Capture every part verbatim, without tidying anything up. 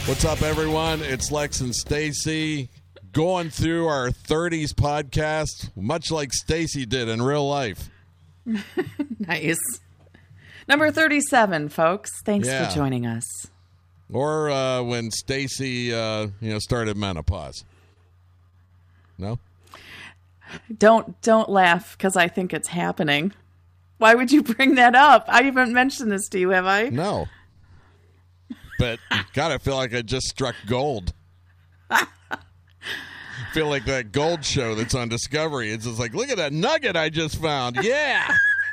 What's up, everyone? It's Lex and Stacy going through our thirties podcast, much like Stacy did in real life. Nice. Number thirty-seven, folks. Thanks Yeah. for joining us. Or uh, when Stacy, uh, you know, started menopause. No? Don't don't laugh because I think it's happening. Why would you bring that up? I haven't mentioned this to you, have I? No. But, God, I feel like I just struck gold. I feel like that gold show that's on Discovery. It's just like, look at that nugget I just found. Yeah.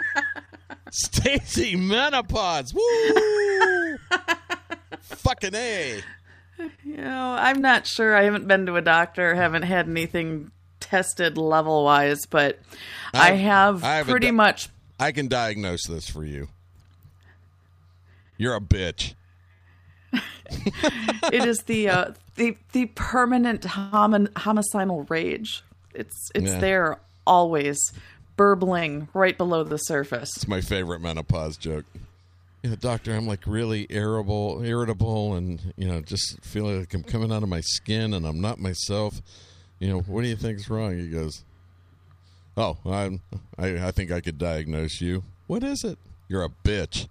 Stacy menopause. Woo. Fucking A. You know, I'm not sure. I haven't been to a doctor, haven't had anything tested level-wise, but I, I have, I have pretty di- much... I can diagnose this for you. You're a bitch. It is the uh, the the permanent hom- homicidal rage. It's it's yeah. there always, burbling right below the surface. It's my favorite menopause joke. Yeah, doctor, I'm like really irritable, irritable, and you know, just feeling like I'm coming out of my skin, and I'm not myself. You know, what do you think's wrong? He goes, "Oh, I'm, I I think I could diagnose you. What is it? You're a bitch."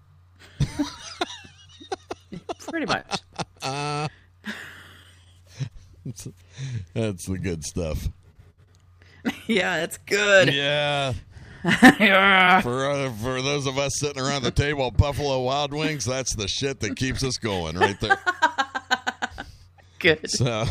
Pretty much. Uh, that's, that's the good stuff. Yeah, it's good. Yeah. Yeah. For uh, for those of us sitting around the table, Buffalo Wild Wings, that's the shit that keeps us going right there. Good. So,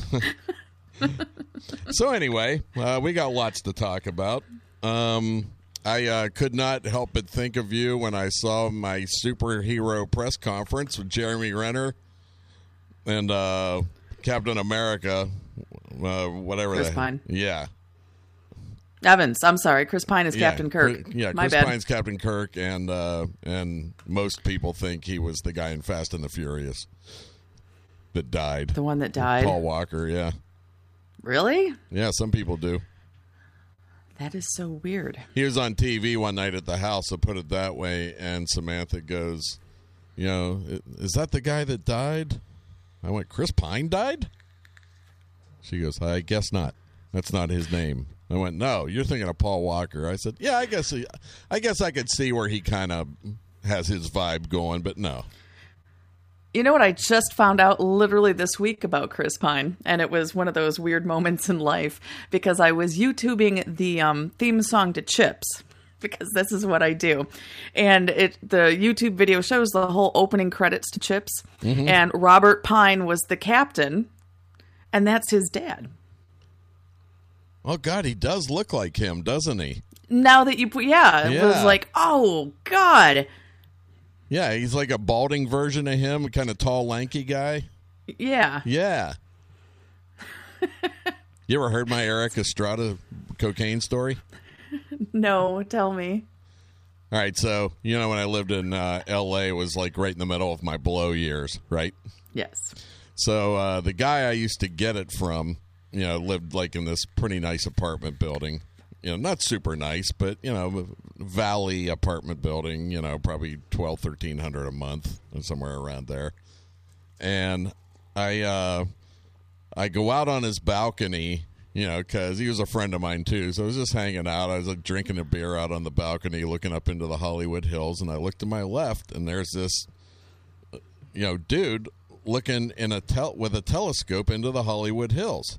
so anyway, uh, we got lots to talk about. Um, I uh, could not help but think of you when I saw my superhero press conference with Jeremy Renner and uh, Captain America, uh, whatever. Chris the, Pine. Yeah. Evans. I'm sorry. Chris Pine is yeah, Captain Kirk. Chris, yeah, My Chris bad. Pine's Captain Kirk, and uh, and most people think he was the guy in Fast and the Furious that died. The one that died. Paul Walker, yeah. Really? Yeah, some people do. That is so weird. He was on T V one night at the house, I'll put it that way, and Samantha goes, you know, is that the guy that died? I went, Chris Pine died? She goes, I guess not. That's not his name. I went, no, you're thinking of Paul Walker. I said, yeah, I guess he, I guess I could see where he kind of has his vibe going, but no. You know what I just found out literally this week about Chris Pine? And it was one of those weird moments in life because I was YouTubing the um, theme song to Chips because this is what I do. And it the YouTube video shows the whole opening credits to Chips. Mm-hmm. And Robert Pine was the captain, and that's his dad. Oh, God, he does look like him, doesn't he? Now that you put, yeah, it yeah. was like, oh, God. Yeah, he's like a balding version of him, kind of tall, lanky guy. Yeah. Yeah. You ever heard my Eric Estrada cocaine story? No, tell me. All right, so, you know, when I lived in uh, L A, it was like right in the middle of my blow years, right? Yes. So uh, the guy I used to get it from, you know, lived like in this pretty nice apartment building. You know, not super nice, but, you know, valley apartment building, you know, probably twelve, thirteen hundred a month and somewhere around there. And I uh, I go out on his balcony, you know, because he was a friend of mine, too. So I was just hanging out. I was like drinking a beer out on the balcony, looking up into the Hollywood Hills. And I looked to my left, and there's this, you know, dude looking in a tel- with a telescope into the Hollywood Hills.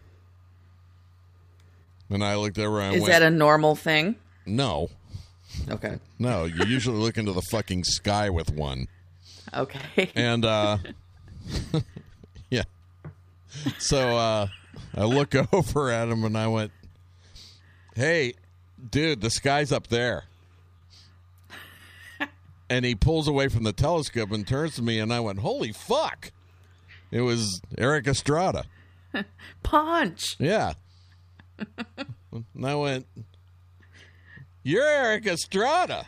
And I looked over and I Is went, that a normal thing? No. Okay. No, you usually look into the fucking sky with one. Okay. And, uh, yeah. So, uh, I look over at him and I went, hey, dude, the sky's up there. And he pulls away from the telescope and turns to me and I went, holy fuck. It was Eric Estrada. Punch. Yeah. And I went, you're Eric Estrada.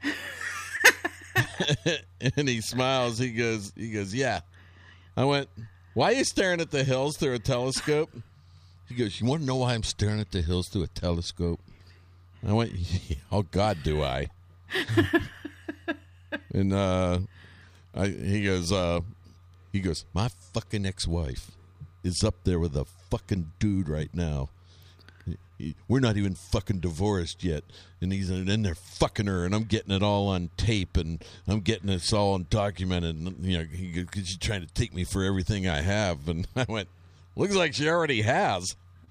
And he smiles. He goes, he goes, yeah. I went, why are you staring at the hills through a telescope? He goes, you want to know why I'm staring at the hills through a telescope? I went, oh, God, do I? And uh, I, he goes, uh, he goes, my fucking ex-wife is up there with a fucking dude right now. We're not even fucking divorced yet, and he's in there fucking her, and I'm getting it all on tape, and I'm getting it all documented. And, you know, he, cause she's trying to take me for everything I have, and I went, looks like she already has.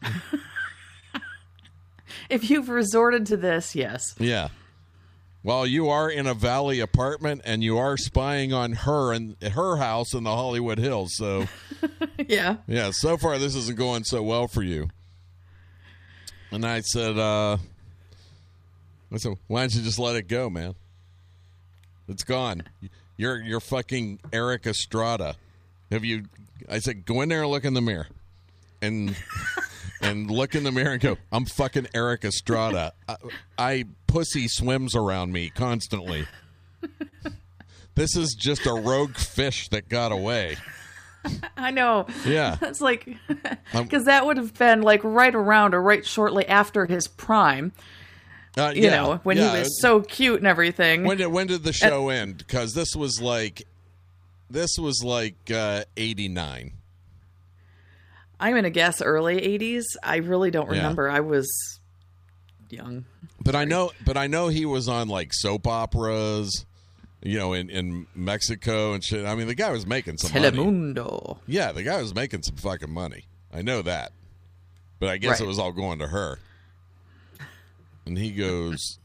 If you've resorted to this, yes. Yeah. Well, you are in a Valley apartment, and you are spying on her and her house in the Hollywood Hills. So, yeah, yeah. So far, this isn't going so well for you. And I said, uh, I said, why don't you just let it go, man? It's gone. You're you're fucking Eric Estrada. Have you? I said, go in there and look in the mirror, and and look in the mirror and go, I'm fucking Eric Estrada. I, I pussy swims around me constantly. This is just a rogue fish that got away. I know. Yeah. It's like, because that would have been like right around or right shortly after his prime. Uh, you yeah, know, when yeah. he was so cute and everything. When did, when did the show At, end? Because this was like, this was like uh, eighty-nine. I'm going to guess early eighties. I really don't remember. Yeah. I was young. But I know, but I know he was on like soap operas. You know, in, in Mexico and shit. I mean, the guy was making some Telemundo. money. Yeah, the guy was making some fucking money. I know that. But I guess right. it was all going to her. And he goes,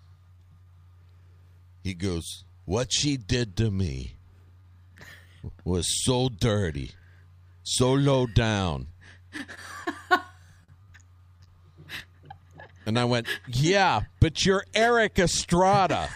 he goes, what she did to me was so dirty, so low down. And I went, yeah, but you're Eric Estrada.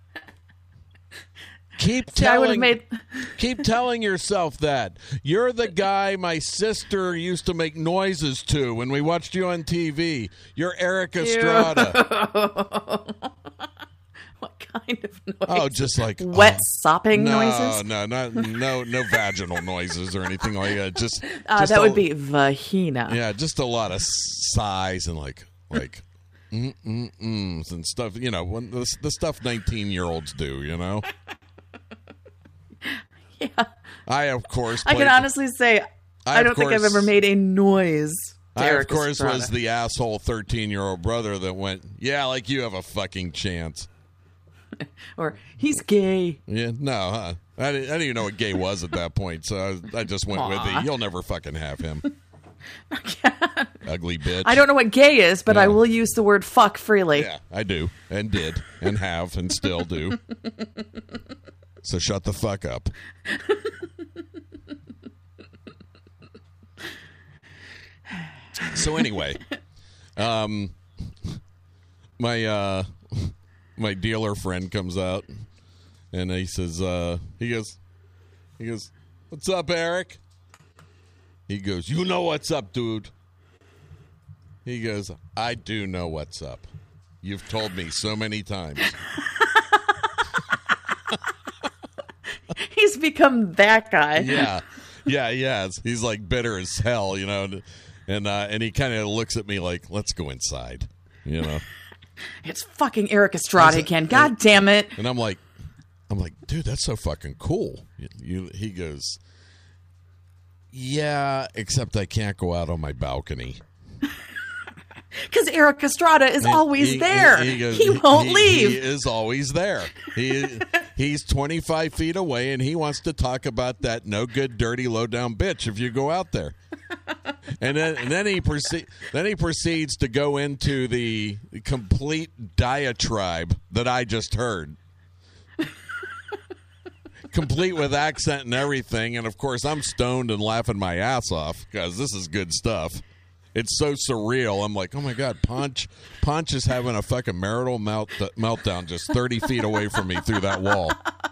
Keep telling, made... keep telling yourself that. You're the guy my sister used to make noises to when we watched you on T V. You're Eric Estrada. What kind of noise? Oh, just like wet oh, sopping no, noises? No, no, no, no vaginal noises or anything like that. Just, uh, just that a, would be vagina. Yeah, just a lot of sighs and like, like, mm mm mm and stuff. You know, when the, the stuff nineteen-year-olds do. You know. Yeah. I, of course, I can honestly say I, I don't course, think I've ever made a noise. I, Eric of course, Estrada. was the asshole thirteen-year-old brother that went, yeah, like you have a fucking chance. Or, he's gay. Yeah, no, huh? I didn't, I didn't even know what gay was at that point, so I, I just went Aww. with the, you'll never fucking have him. Ugly bitch. I don't know what gay is, but yeah. I will use the word fuck freely. Yeah, I do, and did, and have, and still do. So shut the fuck up. So anyway, um, my uh, my dealer friend comes out, and he says, uh, he goes, he goes, "What's up, Eric?" He goes, "You know what's up, dude." He goes, "I do know what's up. You've told me so many times." He's become that guy. Yeah, yeah, he has. He's like bitter as hell, you know, and and, uh, and he kind of looks at me like, "Let's go inside," you know. It's fucking Eric Estrada again. God damn it! And I'm like, I'm like, dude, that's so fucking cool. You, you, he goes, yeah, except I can't go out on my balcony. Because Eric Estrada is he, always he, there. He, he, goes, he won't he, leave. He is always there. He He's twenty-five feet away, and he wants to talk about that no good, dirty, low down bitch if you go out there. And then, and then he proceed, then he proceeds to go into the complete diatribe that I just heard. Complete with accent and everything. And, of course, I'm stoned and laughing my ass off because this is good stuff. It's so surreal. I'm like, oh, my God, Ponch, Ponch is having a fucking marital melt, meltdown just thirty feet away from me through that wall.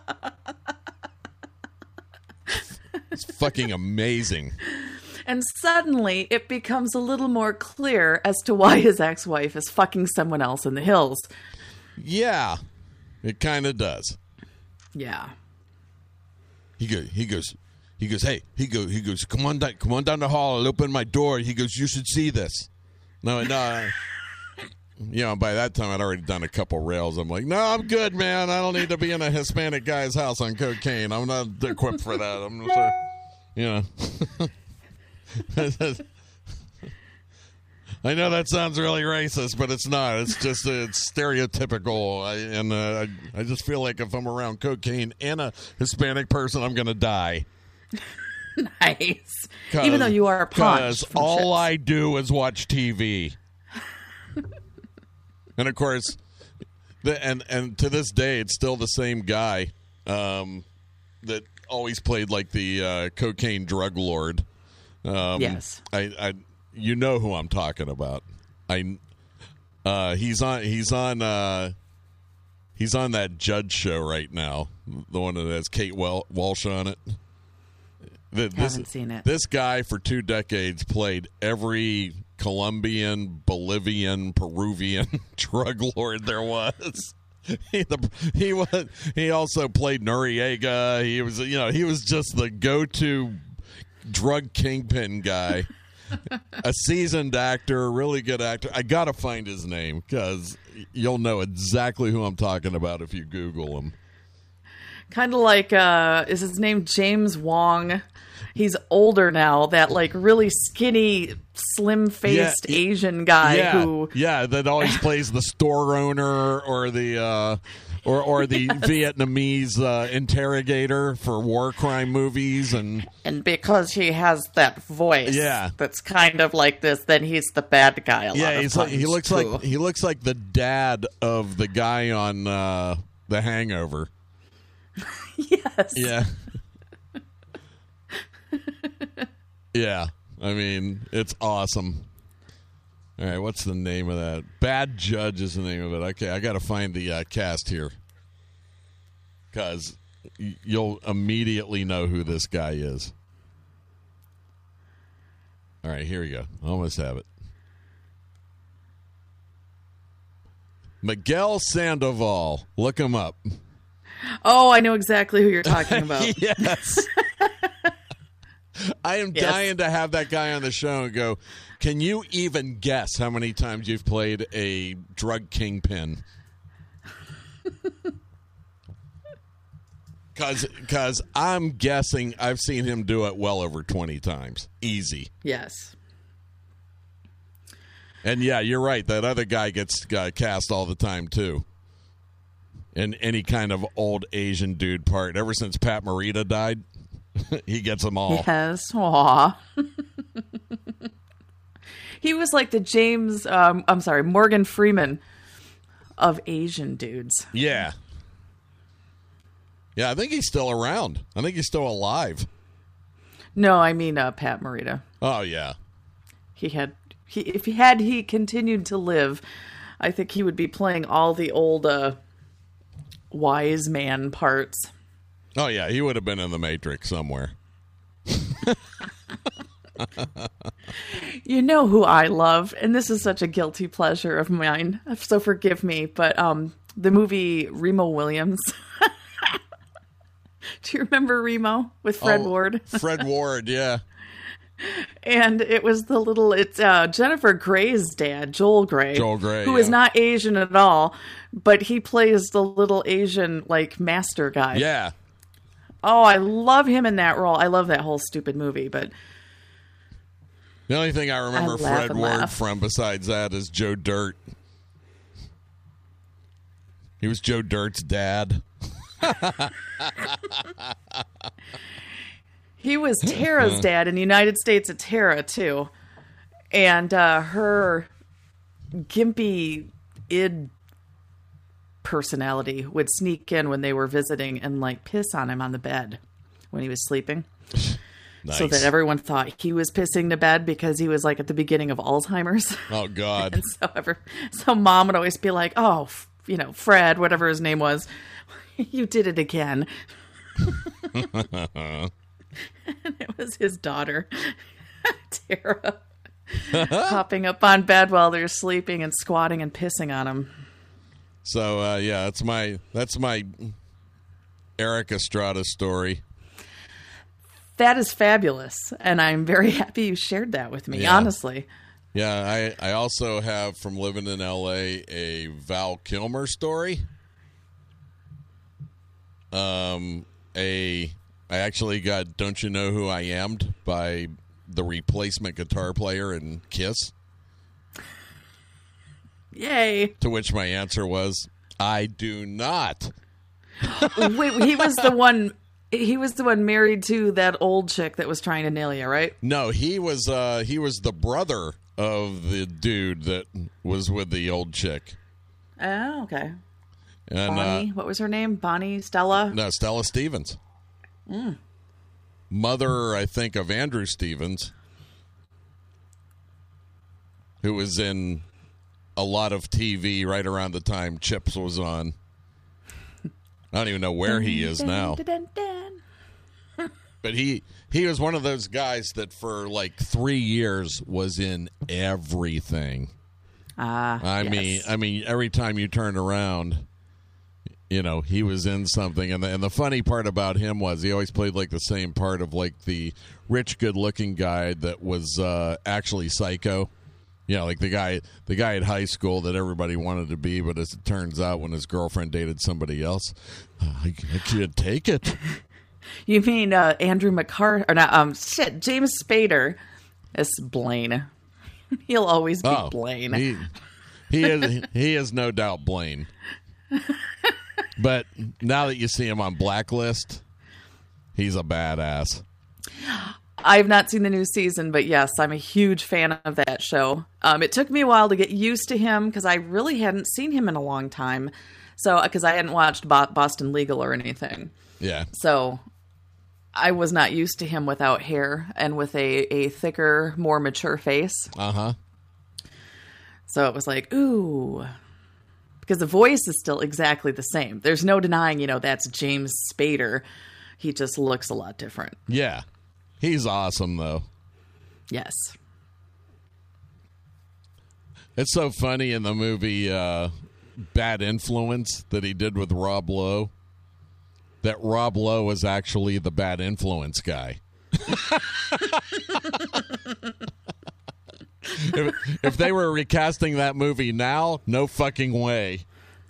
It's fucking amazing. And suddenly it becomes a little more clear as to why his ex-wife is fucking someone else in the hills. Yeah, it kind of does. Yeah. He goes, he goes, he goes, hey, he goes, he goes, come on down, come on down the hall. I'll open my door. He goes, you should see this. No, no. You know, by that time I'd already done a couple rails. I'm like, no, I'm good, man. I don't need to be in a Hispanic guy's house on cocaine. I'm not equipped for that. I'm sorry. You know. I know that sounds really racist, but it's not. It's just uh, it's stereotypical, I, and uh, I, I just feel like if I'm around cocaine and a Hispanic person, I'm going to die. Nice. Even though you are punched. Because all I do is watch T V. And of course, the, and and to this day, it's still the same guy um, that always played like the uh, cocaine drug lord. Um, yes. I, I, you know who I'm talking about. I, uh, he's on. He's on. Uh, he's on that Judge show right now. The one that has Kate Wel- Walsh on it. The, this, Haven't seen it. This guy for two decades played every Colombian, Bolivian, Peruvian drug lord there was. He, the, he was. He also played Noriega. He was. You know. He was just the go-to drug kingpin guy. A seasoned actor, really good actor. I gotta find his name because you'll know exactly who I'm talking about if you Google him. Kind of like, uh, is his name James Wong? He's older now. That like really skinny, slim-faced Yeah, he- Asian guy yeah, who, yeah, that always plays the store owner or the uh, or or the yes. Vietnamese uh, interrogator for war crime movies, and and because he has that voice, yeah. that's kind of like this, then he's the bad guy. A yeah, lot he's of like, he looks too. like he looks like the dad of the guy on uh, The Hangover. Yes. Yeah. Yeah. I mean, it's awesome. All right, what's the name of that? Bad Judge is the name of it. Okay, I got to find the uh, cast here. Because y- you'll immediately know who this guy is. All right, here we go. Almost have it. Miguel Sandoval. Look him up. Oh, I know exactly who you're talking about. Yes. I am yes. dying to have that guy on the show and go, can you even guess how many times you've played a drug kingpin? Because I'm guessing I've seen him do it well over twenty times. Easy. Yes. And yeah, you're right. That other guy gets uh, cast all the time, too. In any kind of old Asian dude part. Ever since Pat Morita died, he gets them all. Yes. Aw. He was like the James, um, I'm sorry, Morgan Freeman of Asian dudes. Yeah. Yeah, I think he's still around. I think he's still alive. No, I mean uh, Pat Morita. Oh, yeah. He had, he if he had he continued to live, I think he would be playing all the old uh, wise man parts. Oh, yeah, he would have been in The Matrix somewhere. You know who I love, and this is such a guilty pleasure of mine, so forgive me, but um, the movie Remo Williams. Do you remember Remo with Fred oh, Ward? Fred Ward, yeah. And it was the little, it's uh, Jennifer Grey's dad, Joel Grey. Joel Grey, Who yeah. is not Asian at all, but he plays the little Asian, like, master guy. Yeah. Oh, I love him in that role. I love that whole stupid movie, but... The only thing I remember I laugh Fred and Ward laugh. from besides that is Joe Dirt. He was Joe Dirt's dad. He was Tara's dad in the United States of Tara, too. And uh, her gimpy id personality would sneak in when they were visiting and, like, piss on him on the bed when he was sleeping. Nice. So that everyone thought he was pissing to bed because he was, like, at the beginning of Alzheimer's. Oh, God. And so, ever, so Mom would always be like, oh, f- you know, Fred, whatever his name was, you did it again. And it was his daughter, Tara, hopping up on bed while they're sleeping and squatting and pissing on him. So, uh, yeah, that's my that's my Eric Estrada story. That is fabulous, and I'm very happy you shared that with me, Yeah. honestly. Yeah, I, I also have from living in L A a Val Kilmer story. Um, a I actually got Don't You Know Who I Am'd by the replacement guitar player in Kiss. Yay. To which my answer was, I do not. Wait, he was the one... He was the one married to that old chick that was trying to nail you, right? No, he was uh, he was the brother of the dude that was with the old chick. Oh, okay. And, Bonnie, uh, what was her name? Bonnie? Stella? No, Stella Stevens. Mm. Mother, I think, of Andrew Stevens, who was in a lot of T V right around the time Chips was on. I don't even know where he is now. But he he was one of those guys that for like three years was in everything. Ah, I yes. mean, I mean, every time you turned around, you know, he was in something. And the, and the funny part about him was he always played like the same part of like the rich, good-looking guy that was uh, actually psycho. You know, like the guy, the guy at high school that everybody wanted to be, but as it turns out, when his girlfriend dated somebody else, uh, I, I can't take it. You mean uh, Andrew McCarthy? Or not? Um, shit, James Spader as Blaine. He'll always be Oh, Blaine. He, he is. He is no doubt Blaine. But now that you see him on Blacklist, he's a badass. I've not seen the new season, but yes, I'm a huge fan of that show. Um, it took me a while to get used to him because I really hadn't seen him in a long time. So, because I hadn't watched Bo- Boston Legal or anything. Yeah. So, I was not used to him without hair and with a, a thicker, more mature face. Uh-huh. So it was like, ooh. Because the voice is still exactly the same. There's no denying, you know, that's James Spader. He just looks a lot different. Yeah. He's awesome, though. Yes. It's so funny in the movie uh, Bad Influence that he did with Rob Lowe, that Rob Lowe was actually the bad influence guy. if, if they were recasting that movie now, no fucking way.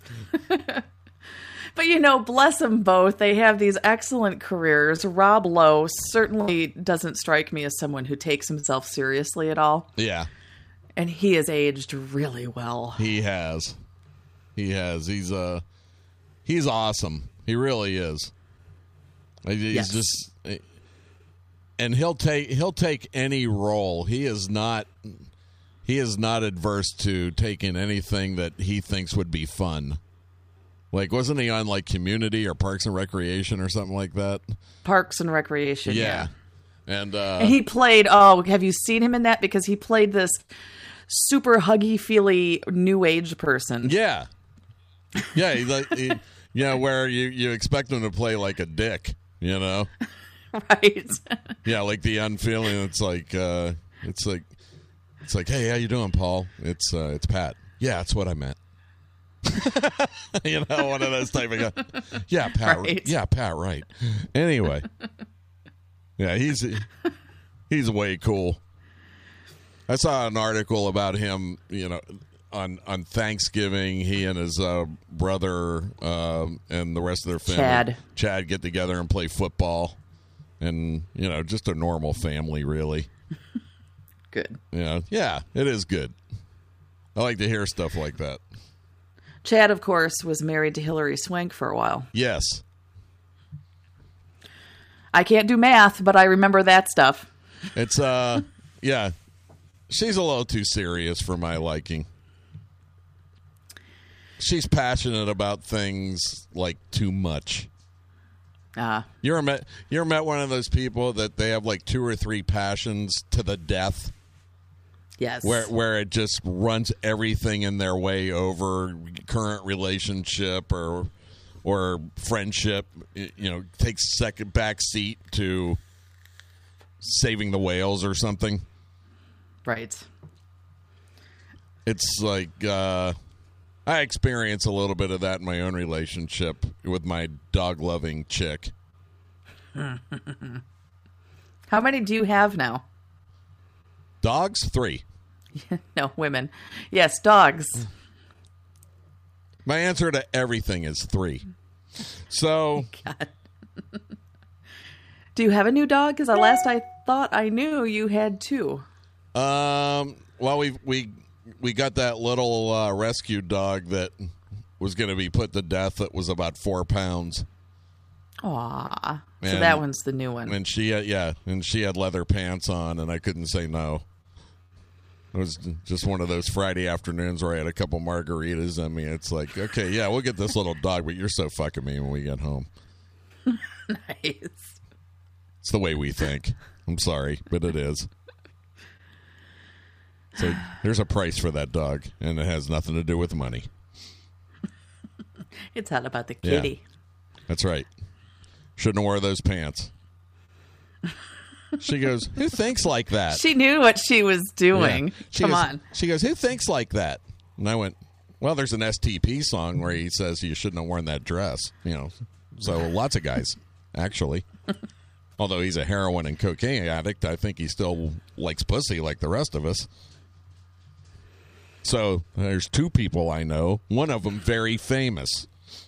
But, you know, bless them both. They have these excellent careers. Rob Lowe certainly doesn't strike me as someone who takes himself seriously at all. Yeah. And he has aged really well. He has. He has. He's uh he's awesome. He really is. He's Yes. just and he'll take he'll take any role. He is not he is not adverse to taking anything that he thinks would be fun. Like, wasn't he on like Community or Parks and Recreation or something like that? Parks and Recreation. Yeah. Yeah. And uh And he played, oh, have you seen him in that? Because he played this super huggy-feely new age person. Yeah. Yeah, he, like he, you know, where you, you expect him to play like a dick, you know? Right. Yeah, like the unfeeling. It's like, uh, it's like, it's like, hey, how you doing, Paul? It's, uh, it's Pat. Yeah, that's what I meant. You know, one of those type of guys. Yeah, Pat. Right. Yeah, Pat. Right. Anyway, yeah, he's he's way cool. I saw an article about him. You know, on on Thanksgiving, he and his uh, brother um, and the rest of their family, Chad. Chad, get together and play football, and you know, just a normal family, really. Good. Yeah, yeah, it is good. I like to hear stuff like that. Chad, of course, was married to Hilary Swank for a while. Yes. I can't do math, but I remember that stuff. It's, uh, yeah. She's a little too serious for my liking. She's passionate about things, like, too much. Ah. You ever met, you ever met one of those people that they have, like, two or three passions to the death? Yes. Where where it just runs everything in their way over current relationship or or friendship, you know, takes second back seat to saving the whales or something. Right. It's like uh, I experience a little bit of that in my own relationship with my dog-loving chick. How many do you have now? Dogs? Three. No, women. Yes, dogs. My answer to everything is three. So, God. Do you have a new dog? Because last I thought I knew you had two. Um. Well, we we we got that little uh, rescue dog that was going to be put to death. That was about four pounds. Aw. So And- that one's the new one. And she had, yeah, and she had leather pants on, and I couldn't say no. It was just one of those Friday afternoons where I had a couple margaritas. I mean, it's like, okay, yeah, we'll get this little dog, but you're so fucking me when we get home. Nice. It's the way we think. I'm sorry, but it is. So there's a price for that dog, and it has nothing to do with money. It's all about the Yeah. kitty. That's right. Shouldn't have wore those pants. She goes, who thinks like that? She knew what she was doing. Yeah. She Come goes- on. She goes, who thinks like that? And I went, well, there's an S T P song where he says you shouldn't have worn that dress. You know, so lots of guys, actually. Although he's a heroin and cocaine addict, I think he still likes pussy like the rest of us. So there's two people I know. One of them very famous.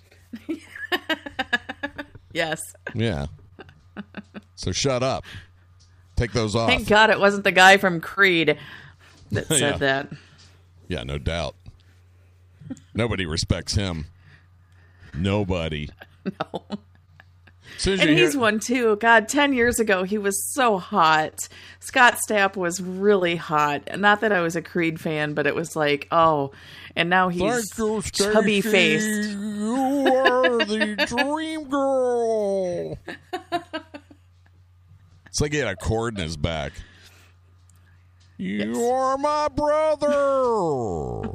Yes. Yeah. So shut up. Take those off. Thank God it wasn't the guy from Creed that said Yeah. that. Yeah, no doubt. Nobody respects him. Nobody. No. As soon as And you he's hear- one too. God, ten years ago, he was so hot. Scott Stapp was really hot. Not that I was a Creed fan, but it was like, oh. And now he's Thank you, Stacey. chubby faced. You are the dream girl. It's like he had a cord in his back. You Yes. are my brother.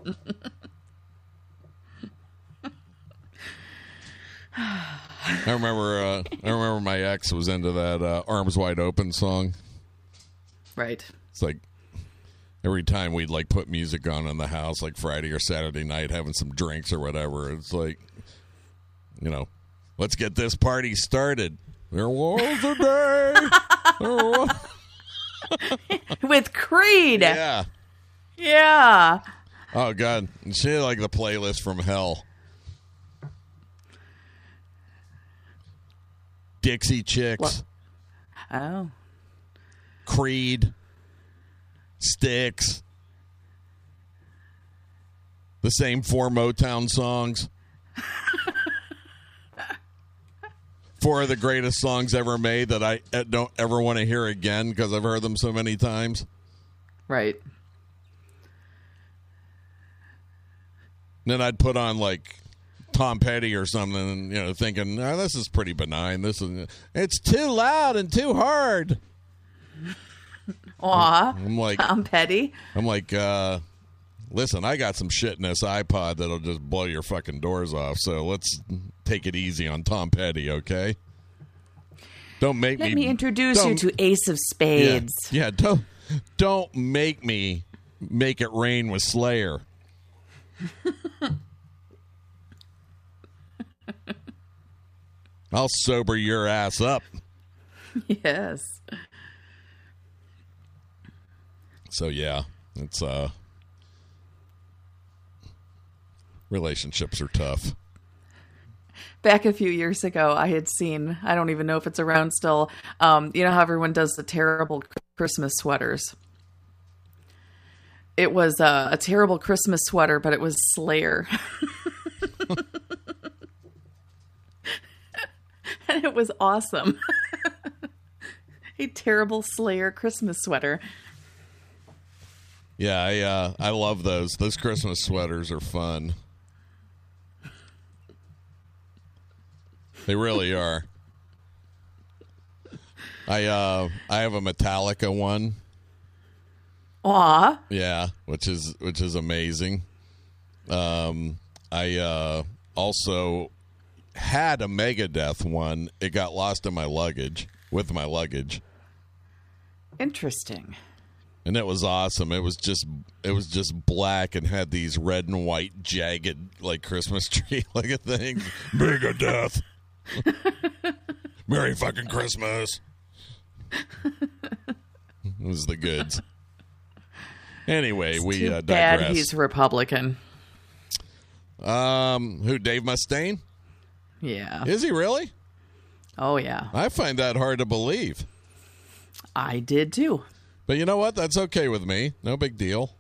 I remember. Uh, I remember my ex was into that uh, "Arms Wide Open" song. Right. It's like every time we'd like put music on in the house, like Friday or Saturday night, having some drinks or whatever. It's like, you know, let's get this party started. There was a day. There was- With Creed. yeah. Yeah. Oh God, and she had like the playlist from hell. Dixie Chicks, What? Oh. Creed, Styx, the same four Motown songs. Four of the greatest songs ever made that I uh, don't ever want to hear again because I've heard them so many times. Right. Then I'd put on like Tom Petty or something, and, you know, thinking, oh, this is pretty benign. This is it's too loud and too hard. Aw. I'm like, Tom Petty. I'm like, uh, listen, I got some shit in this iPod that'll just blow your fucking doors off. So let's take it easy on Tom Petty, okay? Don't make Let me me introduce you don't- to Ace of yeah, Spades. yeah. Don't don't make me make it rain with Slayer. I'll sober your ass up. Yes. So yeah, it's uh relationships are tough. Back a few years ago, I had seen, I don't even know if it's around still, um, you know how everyone does the terrible Christmas sweaters? It was uh, a terrible Christmas sweater, but it was Slayer. And it was awesome. A terrible Slayer Christmas sweater. Yeah, I uh I love those. Those Christmas sweaters are fun. They really are. I uh I have a Metallica one. Aw. Yeah, which is which is amazing. Um I uh also had a Megadeth one. It got lost in my luggage with my luggage. Interesting. And it was awesome. It was just it was just black and had these red and white jagged like Christmas tree looking things. Megadeth. Merry fucking Christmas. It was the goods. Anyway, we Too uh, bad digress. he's Republican. Um, who? Dave Mustaine? Yeah. Is he really? Oh, yeah. I find that hard to believe. I did, too. But you know what? That's okay with me. No big deal.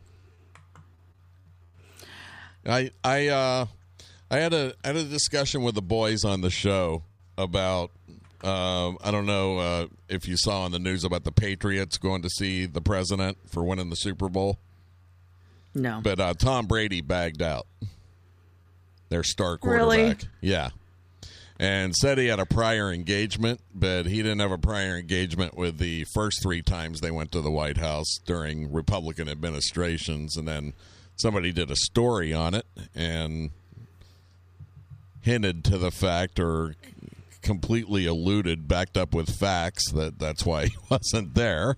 I I uh, I had a I had a discussion with the boys on the show about uh, I don't know uh, if you saw on the news about the Patriots going to see the president for winning the Super Bowl. No. But uh, Tom Brady bagged out. Their star quarterback. Really? Yeah. And said he had a prior engagement, but he didn't have a prior engagement with the first three times they went to the White House during Republican administrations. And then somebody did a story on it and hinted to the fact, or completely alluded, backed up with facts, that that's why he wasn't there.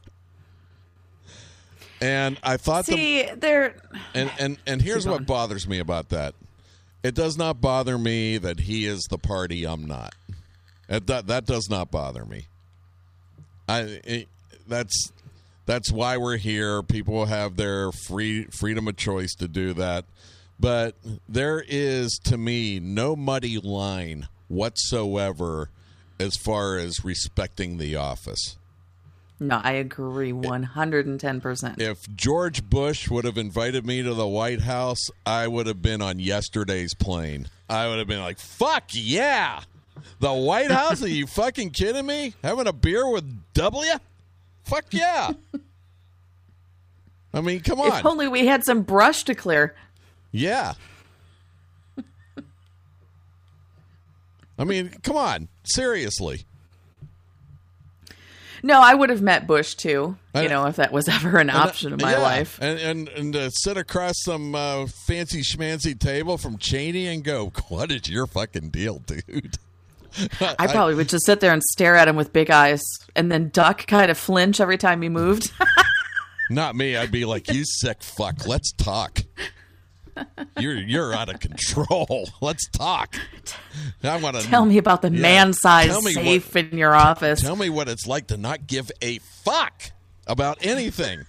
And I thought See, the, they're... and, and, and here's what bothers me about that. It does not bother me that he is the party I'm not. It, that that does not bother me. I it, that's that's why we're here. People have their free freedom of choice to do that. But there is, to me, no muddy line whatsoever as far as respecting the office. No, I agree one hundred ten percent. If George Bush would have invited me to the White House, I would have been on yesterday's plane. I would have been like, fuck yeah. The White House? Are you fucking kidding me? Having a beer with W? Fuck yeah. I mean, come on. If only we had some brush to clear. Yeah. I mean, come on. Seriously. No, I would have met Bush too, you I, know, if that was ever an option in my yeah. life. And and, and to sit across some uh, fancy schmancy table from Cheney and go, what is your fucking deal, dude? I probably I, would just sit there and stare at him with big eyes and then duck, kind of flinch every time he moved. Not me. I'd be like, you sick fuck. Let's talk. You're you're out of control. Let's talk. I want to tell me about the yeah, man-sized safe what, in your office. Tell me what it's like to not give a fuck about anything.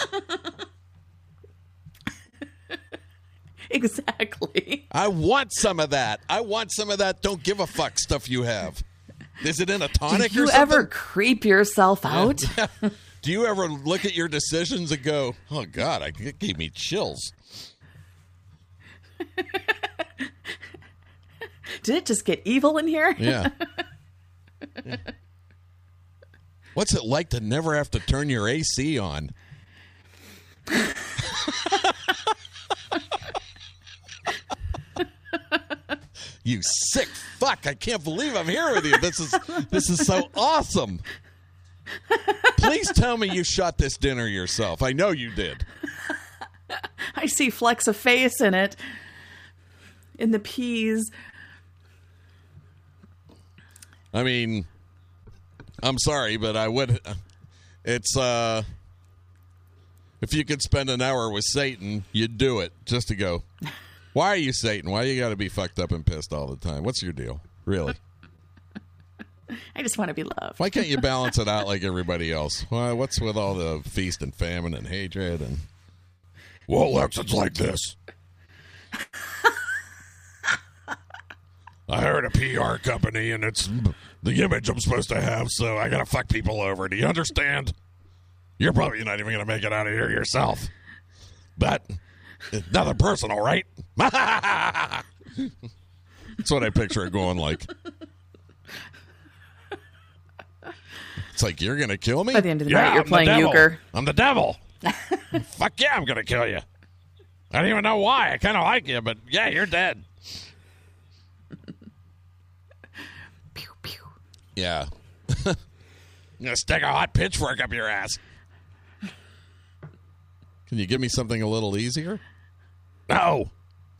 Exactly. I want some of that. I want some of that don't give a fuck stuff you have. Is it in a tonic or something? Do you ever creep yourself out? Do you ever look at your decisions and go, oh, God, I, it gave me chills. Did it just get evil in here? Yeah. Yeah. What's it like to never have to turn your A C on? You sick fuck. I can't believe I'm here with you. This is this is so awesome. Please tell me you shot this dinner yourself. I know you did. I see flecks of face in it. In the peas. I mean, I'm sorry, but I would. It's, uh, if you could spend an hour with Satan, you'd do it just to go, why are you Satan? Why you got to be fucked up and pissed all the time? What's your deal? Really? I just want to be loved. Why can't you balance it out like everybody else? Why, what's with all the feast and famine and hatred and. Well, Lex, it's like this. I hired a P R company, and it's the image I'm supposed to have, so I gotta fuck people over. Do you understand? You're probably not even gonna make it out of here yourself. But nothing personal, right? That's what I picture it going like. It's like, you're gonna kill me? By the end of the yeah, night, you're I'm playing euchre. I'm the devil. Fuck yeah, I'm gonna kill you. I don't even know why. I kind of like you, but yeah, you're dead. Pew, pew. Yeah. I'm gonna stick a hot pitchfork up your ass. Can you give me something a little easier? No.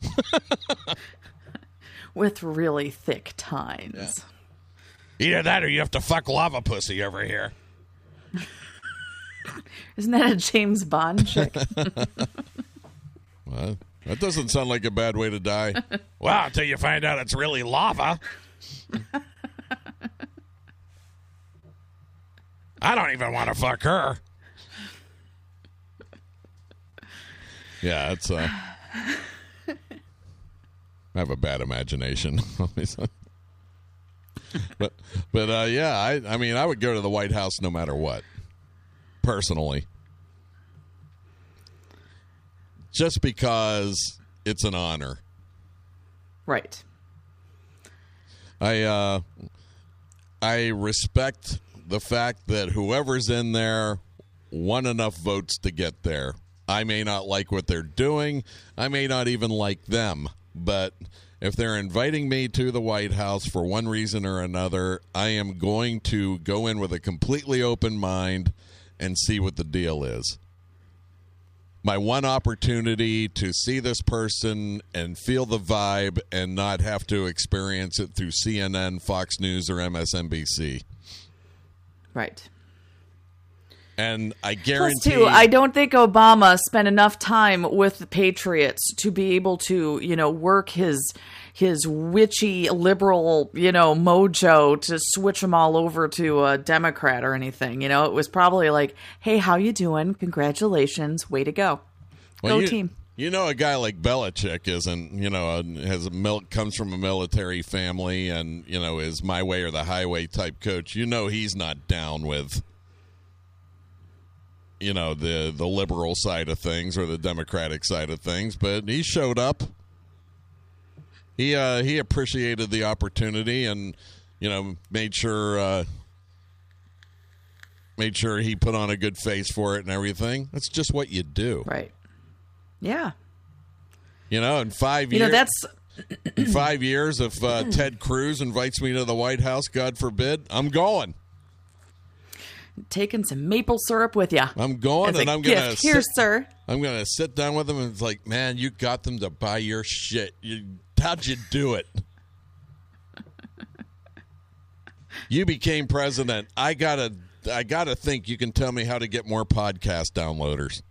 With really thick tines. Yeah. Either that or you have to fuck lava pussy over here. Isn't that a James Bond chick? Well, that doesn't sound like a bad way to die. Well, until you find out it's really lava. I don't even want to fuck her. Yeah, it's uh I have a bad imagination. but but uh, yeah, I I mean, I would go to the White House no matter what. Personally, just because it's an honor. Right. I uh, I respect the fact that whoever's in there won enough votes to get there. I may not like what they're doing. I may not even like them. But if they're inviting me to the White House for one reason or another, I am going to go in with a completely open mind and see what the deal is. My one opportunity to see this person and feel the vibe and not have to experience it through C N N, Fox News, or M S N B C. Right. And I guarantee... Plus, too, I don't think Obama spent enough time with the Patriots to be able to, you know, work his his witchy liberal, you know, mojo to switch them all over to a Democrat or anything. You know, it was probably like, hey, how you doing? Congratulations. Way to go. Well, go you, team. You know, a guy like Belichick isn't, you know, has a mil- comes from a military family and, you know, is my way or the highway type coach. You know, he's not down with... you know, the the liberal side of things or the Democratic side of things, but he showed up. He uh, he appreciated the opportunity and, you know, made sure uh, made sure he put on a good face for it and everything. That's just what you do, right? Yeah. You know, in five you years, know, that's in five years, if uh, Ted Cruz invites me to the White House, God forbid, I'm going. Taking some maple syrup with you. I'm going, As and a I'm gift. gonna Here, sit, sir. I'm gonna sit down with them, and it's like, man, you got them to buy your shit. You, how'd you do it? You became president. I gotta, I gotta think you can tell me how to get more podcast downloaders.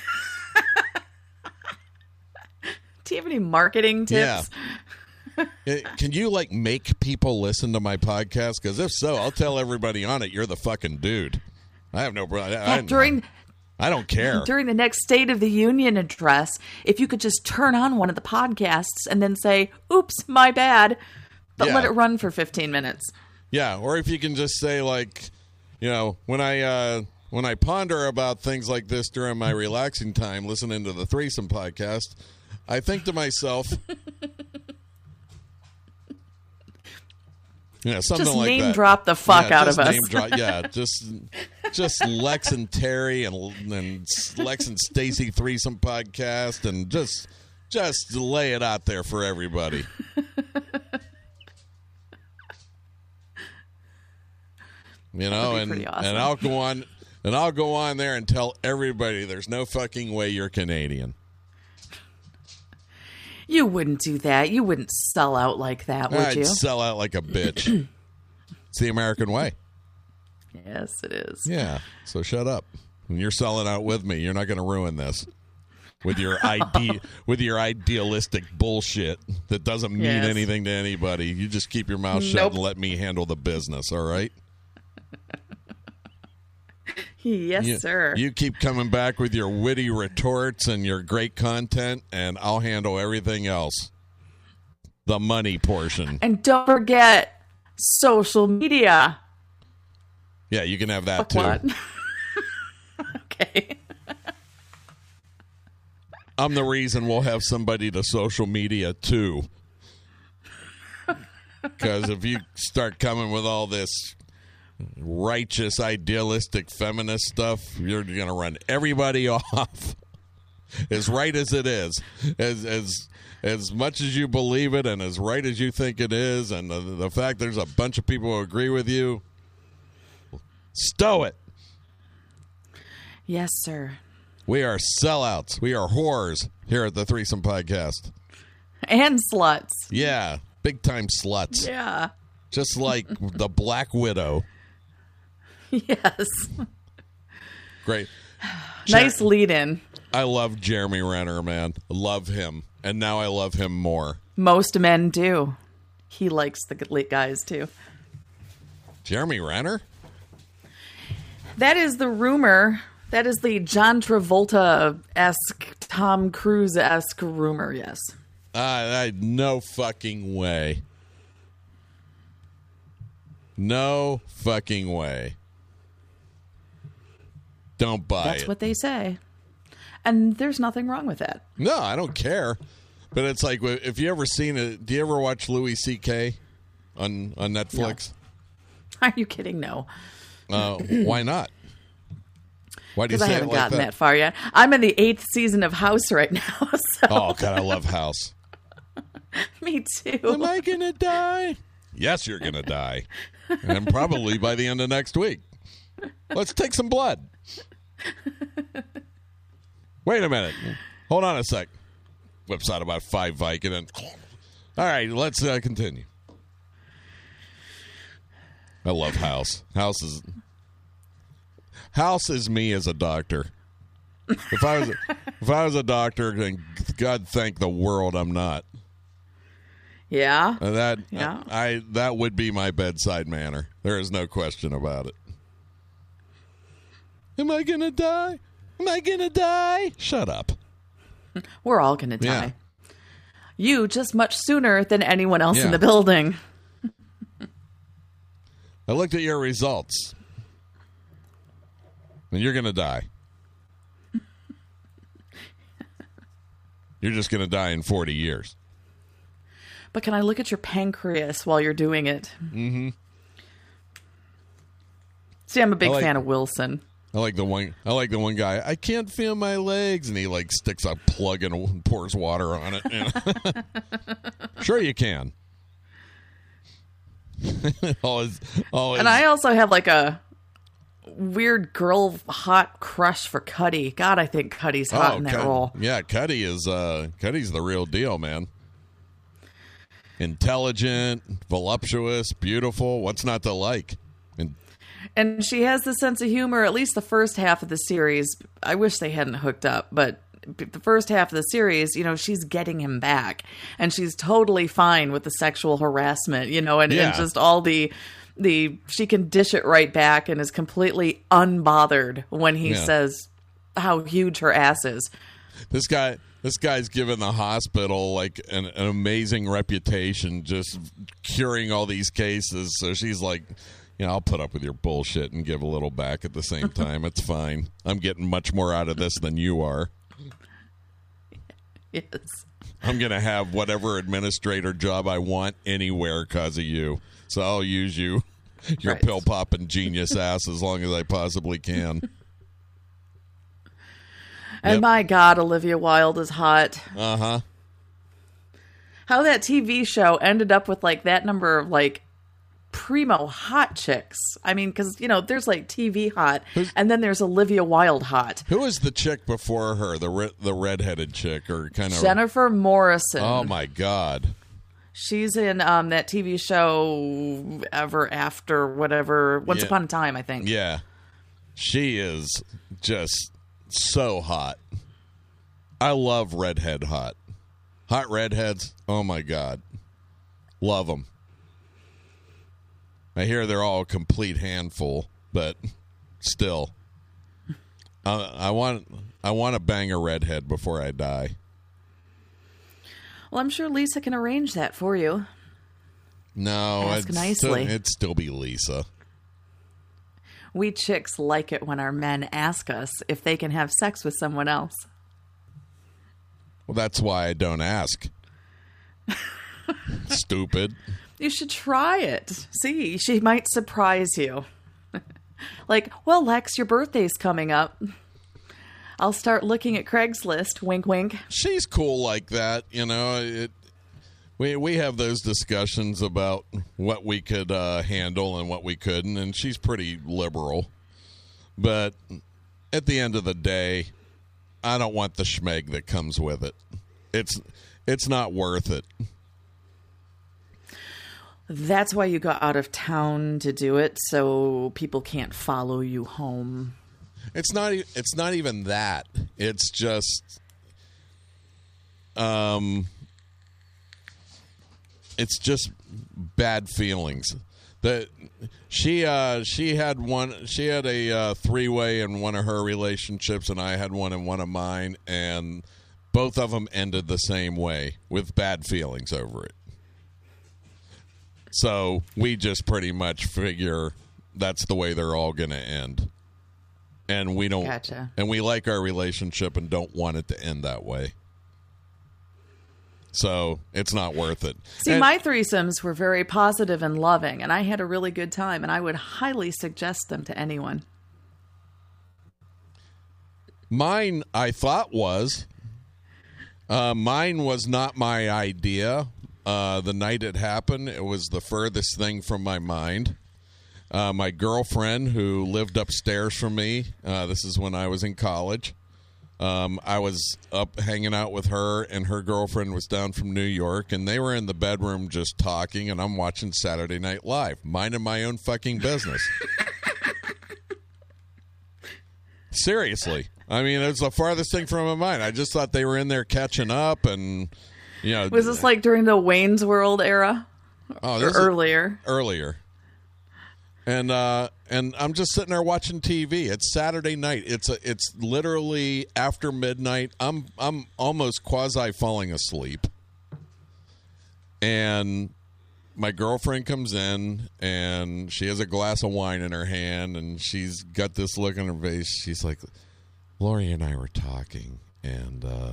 Do you have any marketing tips? Yeah. Can you, like, make people listen to my podcast? Because if so, I'll tell everybody on it you're the fucking dude. I have no problem. Yeah, during, I don't care. During the next State of the Union address, if you could just turn on one of the podcasts and then say, oops, my bad, but yeah. let it run for fifteen minutes. Yeah, or if you can just say, like, you know, when I uh, when I ponder about things like this during my relaxing time, listening to the Threesome podcast, I think to myself... Yeah, something just like name that. drop the fuck yeah, out of us. Name drop, yeah, just just Lex and Terry and and Lex and Stacy Threesome podcast, and just just lay it out there for everybody. You know, and awesome. and I'll go on and I'll go on there and tell everybody there's no fucking way you're Canadian. You wouldn't do that. You wouldn't sell out like that, would I'd you? sell out like a bitch. It's the American way. Yes, it is. Yeah. So shut up. When you're selling out with me, you're not going to ruin this with your ide- with your idealistic bullshit that doesn't mean Yes. anything to anybody. You just keep your mouth shut Nope. and let me handle the business. All right. Yes, You, sir. you keep coming back with your witty retorts and your great content, and I'll handle everything else. The money portion. And don't forget social media. Yeah, you can have that too. What? Okay. I'm the reason we'll have somebody to social media too. Because if you start coming with all this righteous, idealistic, feminist stuff, you're going to run everybody off. As right as it is, as as as much as you believe it, and as right as you think it is, and the, the fact there's a bunch of people who agree with you, stow it. Yes, sir. We are sellouts. We are whores here at the Threesome Podcast. And sluts. Yeah, big time sluts. Yeah. Just like the Black Widow. Yes. Great. Nice Jer- lead in. I love Jeremy Renner, man. I love him. And now I love him more. Most men do. He likes the good guys too. Jeremy Renner? That is the rumor. That is the John Travolta-esque, Tom Cruise-esque rumor, yes. Uh, I, no fucking way. No fucking way. Don't buy That's it. what they say. And there's nothing wrong with that. No, I don't care. But it's like, if you ever seen it, do you ever watch Louis C K on, on Netflix? No. Are you kidding? No. Uh, why not? Why do you Because say I haven't it like gotten that? that far yet. I'm in the eighth season of House right now. So. Oh, God, I love House. Me too. Am I going to die? Yes, you're going to die. And probably by the end of next week. Let's take some blood. Wait a minute. Hold on a sec. Whips out about five Vicodin. And all right, let's uh, continue. I love House. House is House is me as a doctor. If I was if I was a doctor, then God thank the world I'm not. Yeah. And that Yeah. I, I that would be my bedside manner. There is no question about it. Am I gonna die? Am I gonna die? Shut up. We're all going to die. Yeah. You just much sooner than anyone else Yeah. in the building. I looked at your results. And you're gonna die. You're just gonna die in forty years. But can I look at your pancreas while you're doing it? Mm-hmm. See, I'm a big I like- fan of Wilson. I like the one. I like the one guy. I can't feel my legs, and he like sticks a plug in and pours water on it. You know? Sure, you can. always, always. And I also have like a weird girl hot crush for Cuddy. God, I think Cuddy's hot in that Cud- role. Yeah, Cuddy is. Uh, Cuddy's the real deal, man. Intelligent, voluptuous, beautiful. What's not to like? And And she has the sense of humor, at least the first half of the series. I wish they hadn't hooked up, but the first half of the series, you know, she's getting him back. And she's totally fine with the sexual harassment, you know, and, Yeah. and just all the, the, she can dish it right back and is completely unbothered when he Yeah. says how huge her ass is. this guy, this guy's given the hospital like an, an amazing reputation, just curing all these cases. So she's like, you know, I'll put up with your bullshit and give a little back at the same time. It's fine. I'm getting much more out of this than you are. Yes. I'm going to have whatever administrator job I want anywhere because of you. So I'll use you, your Right. pill-popping genius ass, as long as I possibly can. And Yep. my God, Olivia Wilde is hot. Uh-huh. How that T V show ended up with like that number of like primo hot chicks. I mean, because, you know, there's like T V hot, Who's- and then there's Olivia Wilde hot. Who was the chick before her, the re- the redheaded chick, or kind of... Jennifer Morrison. Oh, my God. She's in um, that T V show Ever After, whatever. Once Yeah. Upon a Time, I think. Yeah. She is just so hot. I love redhead hot. Hot redheads, oh, my God. Love them. I hear they're all a complete handful, but still, I, I want I want to bang a redhead before I die. Well, I'm sure Lisa can arrange that for you. No, Ask it'd nicely. Still, it'd still be Lisa. We chicks like it when our men ask us if they can have sex with someone else. Well, that's why I don't ask. Stupid. You should try it. See, she might surprise you. Like, well, Lex, your birthday's coming up. I'll start looking at Craigslist. Wink, wink. She's cool like that, you know. It, we we have those discussions about what we could uh, handle and what we couldn't, and she's pretty liberal. But at the end of the day, I don't want the schmeg that comes with it. It's it's not worth it. That's why you got out of town to do it, so people can't follow you home. It's not. e- It's not even that. It's just, um, it's just bad feelings. That she uh, she had one. She had a uh, three way in one of her relationships, and I had one in one of mine, and both of them ended the same way with bad feelings over it. So we just pretty much figure that's the way they're all going to end. And we don't, Gotcha. and we like our relationship and don't want it to end that way. So it's not worth it. See, and, my threesomes were very positive and loving, and I had a really good time, and I would highly suggest them to anyone. Mine, I thought was, uh, mine was not my idea. Uh, the night it happened, it was the furthest thing from my mind. Uh, my girlfriend, who lived upstairs from me, uh, this is when I was in college. Um, I was up hanging out with her, and her girlfriend was down from New York, and they were in the bedroom just talking, and I'm watching Saturday Night Live, minding my own fucking business. Seriously. I mean, it was the farthest thing from my mind. I just thought they were in there catching up, and, you know. Was this like during the Wayne's World era? Oh, or this is earlier? Earlier. And uh, and I'm just sitting there watching T V. It's Saturday night. It's a, it's literally after midnight. I'm I'm almost quasi falling asleep. And my girlfriend comes in, and she has a glass of wine in her hand, and she's got this look on her face. She's like, Lori and I were talking, and uh,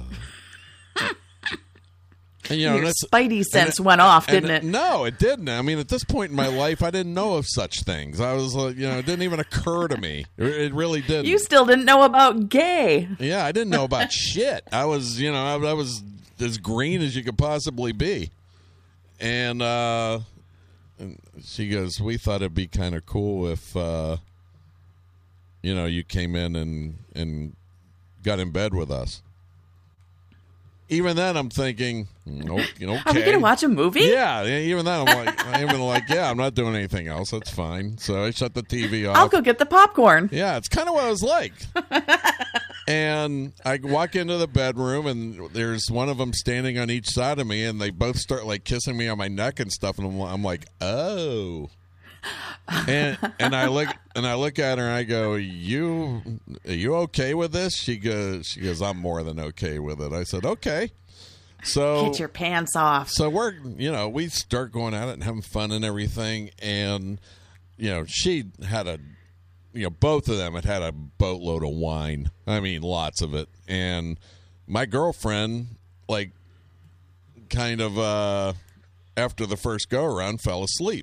and, you know, Your that's, spidey sense and, went off, and, didn't it? No, it didn't. I mean, at this point in my life, I didn't know of such things. I was like, you know, it didn't even occur to me. It, it really didn't. You still didn't know about gay. Yeah, I didn't know about shit. I was, you know, I, I was as green as you could possibly be. And, uh, and she goes, we thought it'd be kind of cool if, uh, you know, you came in and, and got in bed with us. Even then, I'm thinking, okay. Are we going to watch a movie? Yeah, even then, I'm like, I'm even like, yeah, I'm not doing anything else. That's fine. So I shut the T V off. I'll go get the popcorn. Yeah, it's kind of what I was like. And I walk into the bedroom, and there's one of them standing on each side of me, and they both start like kissing me on my neck and stuff, and I'm, I'm like, oh. And and I look and I look at her and I go, you are you okay with this? She goes, she goes, I'm more than okay with it. I said, okay. So get your pants off. So we're, you know, we start going at it and having fun and everything, and you know, she had a, you know, both of them had had a boatload of wine. I mean, lots of it. And my girlfriend, like, kind of uh, after the first go around, fell asleep.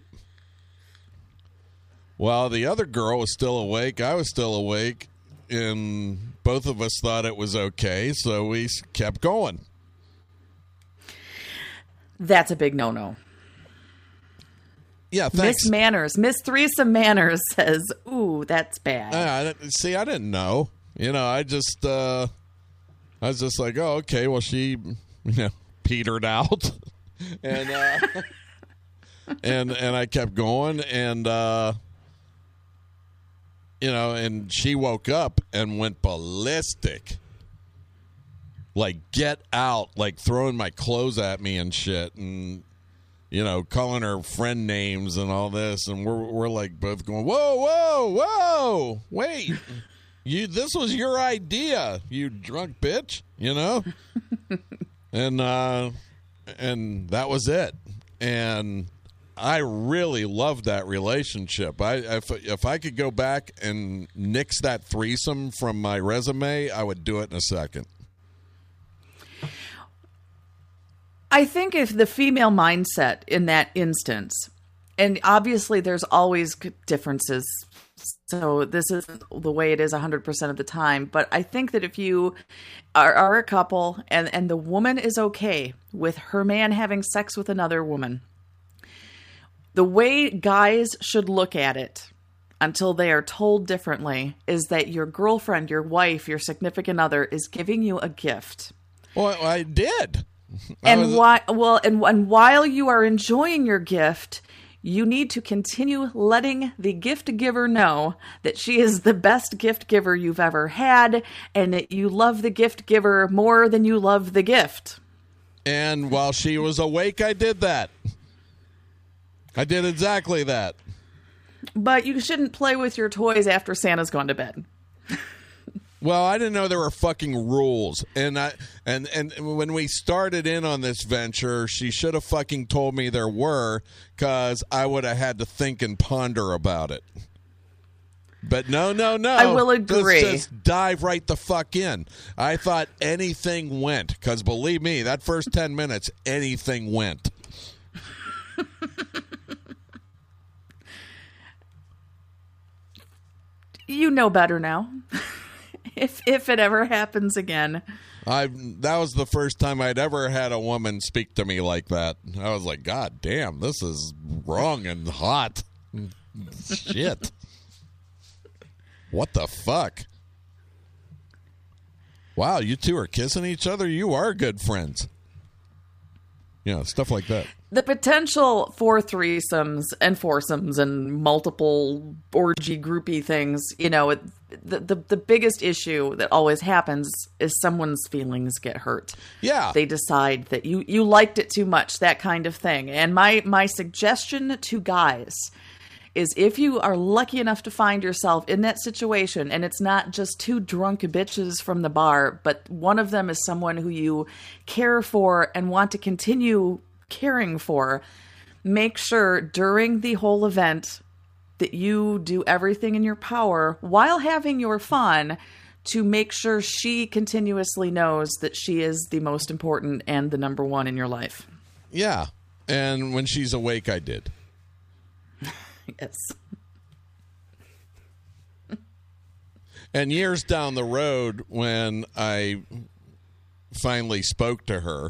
Well, the other girl was still awake. I was still awake, and both of us thought it was okay, so we kept going. That's a big no-no. Yeah, thanks. Miss Manners, Miss Threesome Manners says, ooh, that's bad. Uh, I didn't- see, I didn't know. You know, I just, uh, I was just like, oh, okay, well, she, you know, petered out. and, uh, and, and I kept going, and, uh, you know, and she woke up and went ballistic. Like, get out, like throwing my clothes at me and shit, and, you know, calling her friend names and all this, and we're we're like both going, whoa, whoa, whoa, wait, you, this was your idea, you drunk bitch, you know, and uh, and that was it, and I really loved that relationship. I if if I could go back and nix that threesome from my resume, I would do it in a second. I think if the female mindset in that instance, and obviously there's always differences, so this isn't the way it is one hundred percent of the time, but I think that if you are, are a couple and, and the woman is okay with her man having sex with another woman, the way guys should look at it until they are told differently is that your girlfriend, your wife, your significant other is giving you a gift. Well, I did. And was, why? Well, and, and while you are enjoying your gift, you need to continue letting the gift giver know that she is the best gift giver you've ever had, and that you love the gift giver more than you love the gift. And while she was awake, I did that. I did exactly that. But you shouldn't play with your toys after Santa's gone to bed. Well, I didn't know there were fucking rules, and I and and when we started in on this venture, she should have fucking told me there were, because I would have had to think and ponder about it. But no, no, no. I will agree. Let's just dive right the fuck in. I thought anything went, because believe me, that first ten minutes, anything went. You know better now. If if it ever happens again. I that was the first time I'd ever had a woman speak to me like that. I was like, God damn, this is wrong and hot. Shit. What the fuck? Wow, you two are kissing each other? You are good friends. You know, stuff like that. The potential for threesomes and foursomes and multiple orgy groupie things, you know, it, the, the the biggest issue that always happens is someone's feelings get hurt. Yeah. They decide that you, you liked it too much, that kind of thing. And my, my suggestion to guys is if you are lucky enough to find yourself in that situation, and it's not just two drunk bitches from the bar, but one of them is someone who you care for and want to continue caring for, make sure during the whole event that you do everything in your power while having your fun to make sure she continuously knows that she is the most important and the number one in your life. Yeah. And when she's awake, I did. Yes. And years down the road, when I finally spoke to her,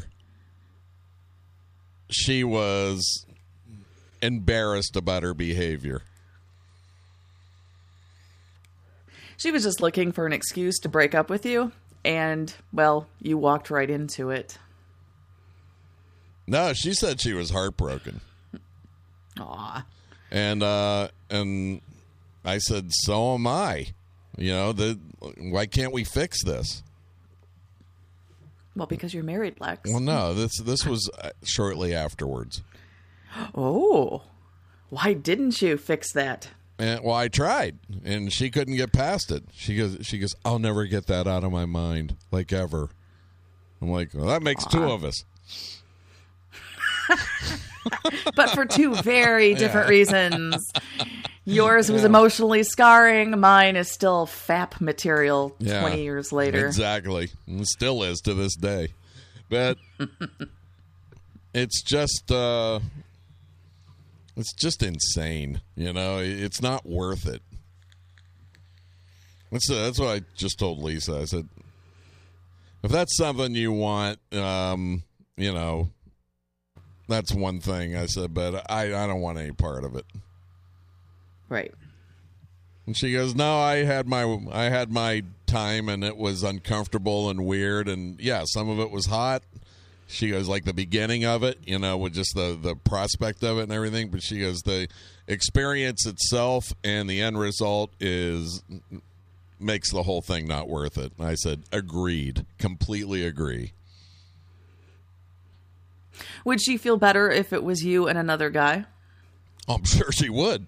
she was embarrassed about her behavior. She was just looking for an excuse to break up with you, and, well, you walked right into it. No, she said she was heartbroken. Aw. And uh, and I said, so am I. You know, the why can't we fix this? Well, because you're married, Lex. Well, no, this this was shortly afterwards. Oh, why didn't you fix that? And well, I tried, and she couldn't get past it. She goes, she goes, I'll never get that out of my mind, like ever. I'm like, well, that makes Aww. two of us. But for two very different yeah. reasons. Yours was yeah. emotionally scarring. Mine is still F A P material yeah, twenty years later. Exactly. And still is to this day. But it's just uh, it's just insane. You know, it's not worth it. That's, uh, that's what I just told Lisa. I said, if that's something you want, um, you know, that's one thing. I said, but I, I don't want any part of it. Right. And she goes, no, I had my I had my time, and it was uncomfortable and weird, and yeah, some of it was hot. She goes, like the beginning of it, you know, with just the, the prospect of it and everything. But she goes, the experience itself and the end result is makes the whole thing not worth it. And I said, agreed, completely agree. Would she feel better if it was you and another guy? I'm sure she would.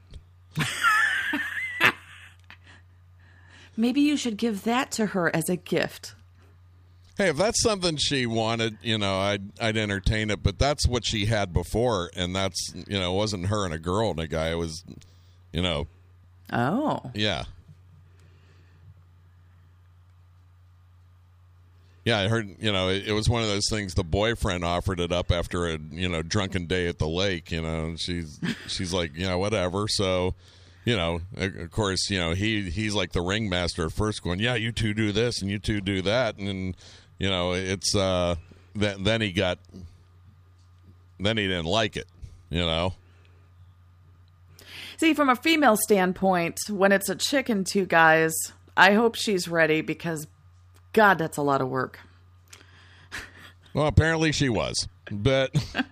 Maybe you should give that to her as a gift. Hey, if that's something she wanted, you know, I'd I'd entertain it. But that's what she had before, and that's, you know, it wasn't her and a girl and a guy. It was, you know. Oh. Yeah. Yeah, I heard, you know, it, it was one of those things. The boyfriend offered it up after a, you know, drunken day at the lake, you know, and she's she's like, you know, whatever. So, you know, of course, you know, he he's like the ringmaster at first going, yeah, you two do this and you two do that. And, then, you know, it's, uh, then, then he got, then he didn't like it, you know. See, from a female standpoint, when it's a chick and two guys, I hope she's ready because, God, that's a lot of work. Well, apparently she was, but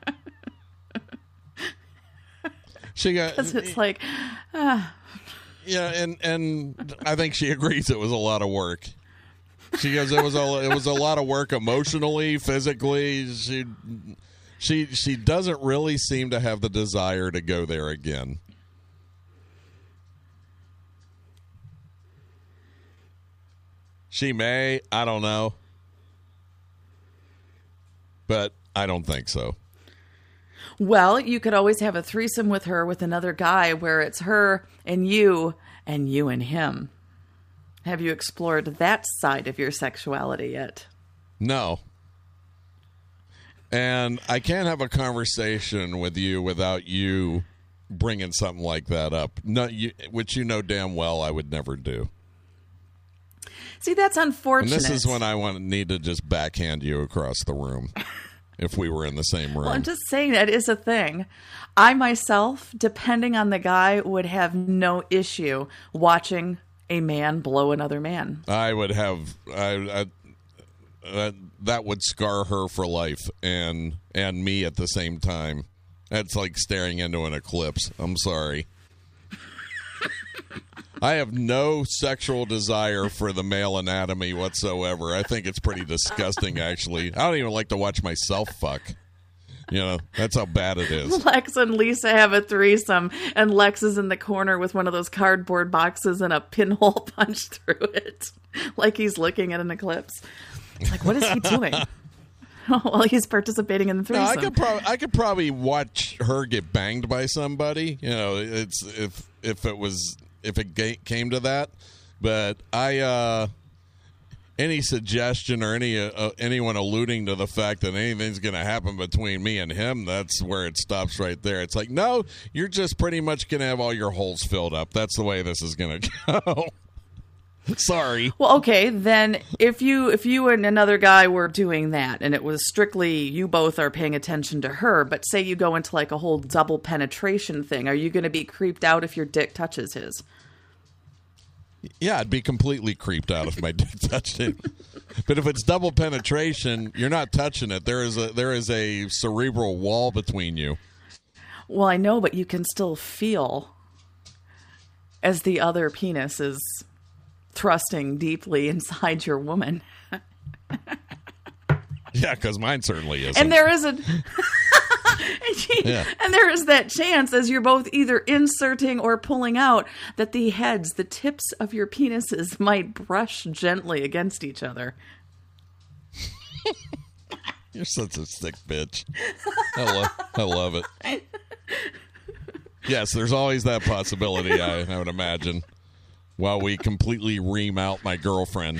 she got. Because it's like, uh. yeah, and and I think she agrees it was a lot of work. She goes, it was a it was a lot of work emotionally, physically. She she she doesn't really seem to have the desire to go there again. She may. I don't know. But I don't think so. Well, you could always have a threesome with her with another guy where it's her and you and you and him. Have you explored that side of your sexuality yet? No. And I can't have a conversation with you without you bringing something like that up, no, you, which you know damn well I would never do. See, that's unfortunate. And this is when I want need to just backhand you across the room if we were in the same room. Well, I'm just saying that is a thing. I myself, depending on the guy, would have no issue watching a man blow another man. I would have... I, I, uh, that would scar her for life and and me at the same time. That's like staring into an eclipse. I'm sorry. I have no sexual desire for the male anatomy whatsoever. I think it's pretty disgusting, actually. I don't even like to watch myself fuck. You know, that's how bad it is. Lex and Lisa have a threesome, and Lex is in the corner with one of those cardboard boxes and a pinhole punched through it, like he's looking at an eclipse. Like, what is he doing? Oh, well, he's participating in the threesome. No, I could probably I could probably watch her get banged by somebody. You know, it's if if it was if it ga- came to that. But I uh, any suggestion or any uh, anyone alluding to the fact that anything's going to happen between me and him, that's where it stops right there. It's like, no, you're just pretty much going to have all your holes filled up. That's the way this is going to go. Sorry. Well, okay, then if you if you and another guy were doing that and it was strictly you both are paying attention to her, but say you go into like a whole double penetration thing, are you going to be creeped out if your dick touches his? Yeah, I'd be completely creeped out if my dick touched it. But if it's double penetration, you're not touching it. There is a there is a cerebral wall between you. Well, I know, but you can still feel as the other penis is thrusting deeply inside your woman. Yeah, because mine certainly isn't. And there is a... and, she, yeah. and there is that chance, as you're both either inserting or pulling out, that the heads, the tips of your penises might brush gently against each other. You're such a sick bitch. I, lo- I love it. Yes, there's always that possibility, I, I would imagine. While we completely ream out my girlfriend.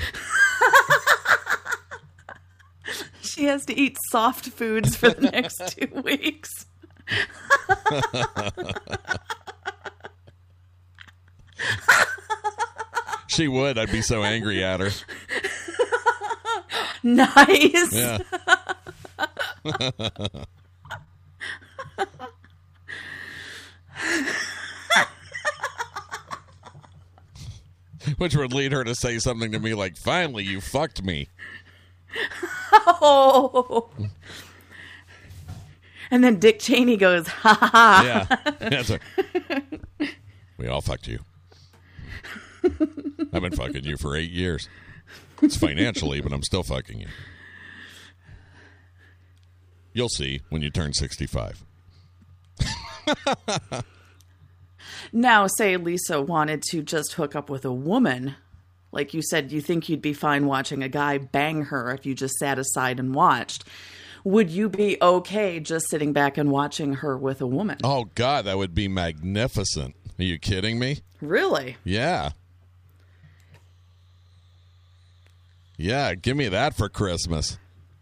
She has to eat soft foods for the next two weeks. She would. I'd be so angry at her. Nice. Yeah. Which would lead her to say something to me like, finally, you fucked me. Oh. And then Dick Cheney goes, ha ha ha. Yeah. That's a, we all fucked you. I've been fucking you for eight years. It's financially, but I'm still fucking you. You'll see when you turn sixty-five. Now, say Lisa wanted to just hook up with a woman. Like you said, you think you'd be fine watching a guy bang her if you just sat aside and watched. Would you be okay just sitting back and watching her with a woman? Oh, God, that would be magnificent. Are you kidding me? Really? Yeah. Yeah, give me that for Christmas.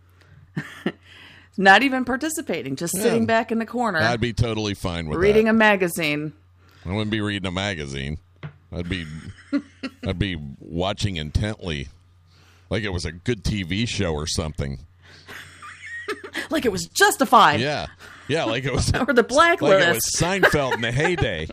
Not even participating, just Yeah. sitting back in the corner. I'd be totally fine with reading that. a magazine. I wouldn't be reading a magazine. I'd be I'd be watching intently, like it was a good T V show or something. Like it was Justified. Yeah, yeah, like it was or The Blacklist. Like it was Seinfeld in the heyday.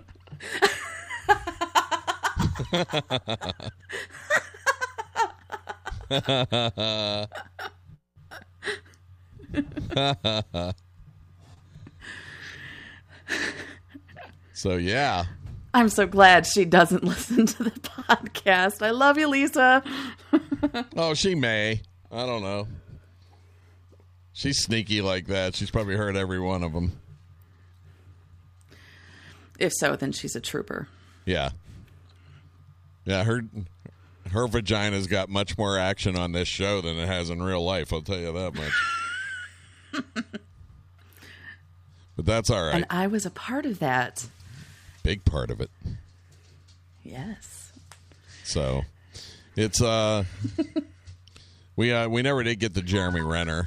So yeah. I'm so glad she doesn't listen to the podcast. I love you, Lisa. Oh, she may. I don't know. She's sneaky like that. She's probably heard every one of them. If so, then she's a trooper. Yeah. Yeah, her her vagina's got much more action on this show than it has in real life. I'll tell you that much. But that's all right. And I was a part of that. Big part of it. Yes. So, it's uh, we uh, we never did get the Jeremy Renner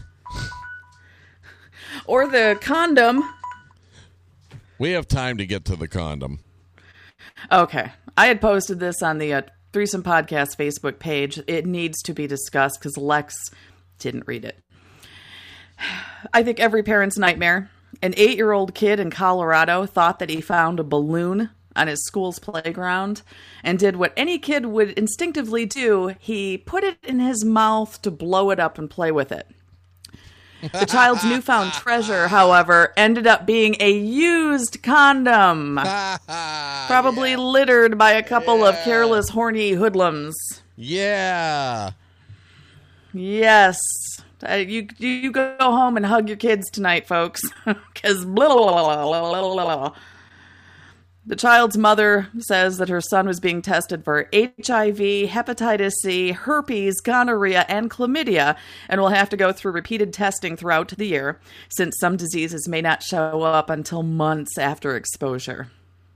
or the condom. We have time to get to the condom. Okay, I had posted this on the uh, Threesome Podcast Facebook page. It needs to be discussed because Lex didn't read it. I think every parent's nightmare. An eight-year-old kid in Colorado thought that he found a balloon on his school's playground and did what any kid would instinctively do. He put it in his mouth to blow it up and play with it. The child's newfound treasure, however, ended up being a used condom, probably yeah. littered by a couple yeah. of careless, horny hoodlums. Yeah. Yes. Uh, you you go home and hug your kids tonight, folks, because the child's mother says that her son was being tested for H I V, hepatitis C, herpes, gonorrhea, and chlamydia, and will have to go through repeated testing throughout the year, since some diseases may not show up until months after exposure.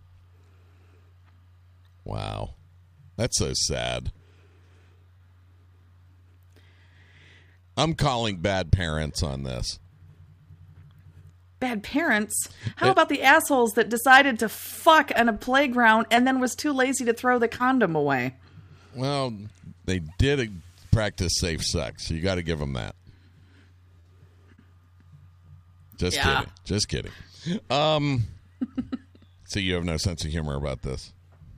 Wow. That's so sad. I'm calling bad parents on this. Bad parents? How it, about the assholes that decided to fuck on a playground and then was too lazy to throw the condom away? Well, they did practice safe sex, so you got to give them that. Just yeah. kidding. Just kidding. Um, so you have no sense of humor about this?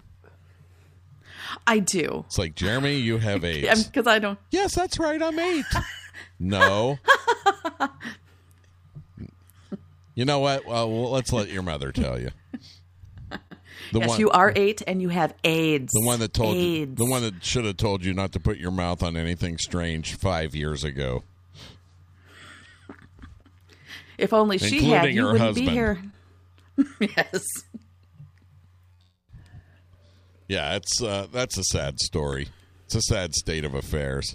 I do. It's like, Jeremy, you have AIDS. Because I don't. Yes, that's right. I'm eight. No. You know what? Well, let's let your mother tell you. The yes, one, you are eight and you have AIDS. The one that told AIDS. you, the one that should have told you not to put your mouth on anything strange five years ago. If only she had, you wouldn't husband. be here. Yes. Yeah, it's uh, that's a sad story. It's a sad state of affairs.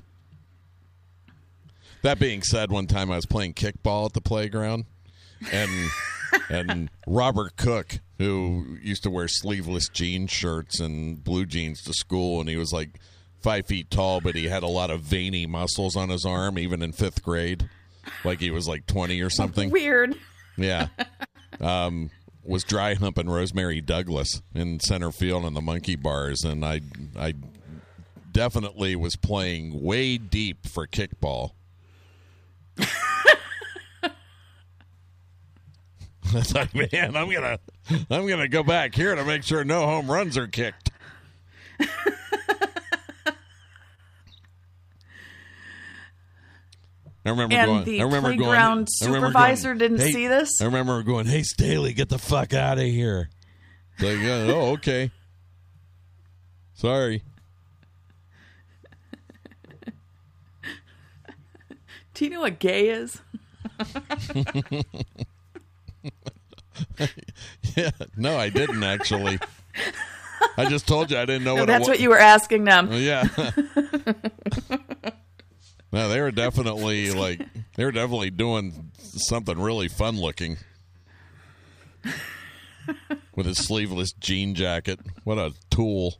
That being said, one time I was playing kickball at the playground, and and Robert Cook, who used to wear sleeveless jean shirts and blue jeans to school, and he was like five feet tall, but he had a lot of veiny muscles on his arm, even in fifth grade, like he was like twenty or something. Weird. Yeah. Um, was dry humping Rosemary Douglas in center field in the monkey bars, and I I definitely was playing way deep for kickball. It's like, man, I'm gonna I'm gonna go back here to make sure no home runs are kicked. I remember and going. the I remember playground going, supervisor going, didn't hey, see this. I remember going, "Hey, Staley, get the fuck out of here!" Like, uh, oh, okay. Sorry. Do you know what gay is? Yeah, no, I didn't actually. I just told you I didn't know No, what. that's it was. what you were asking them. Yeah. No, they were definitely like they were definitely doing something really fun looking with his sleeveless jean jacket. What a tool!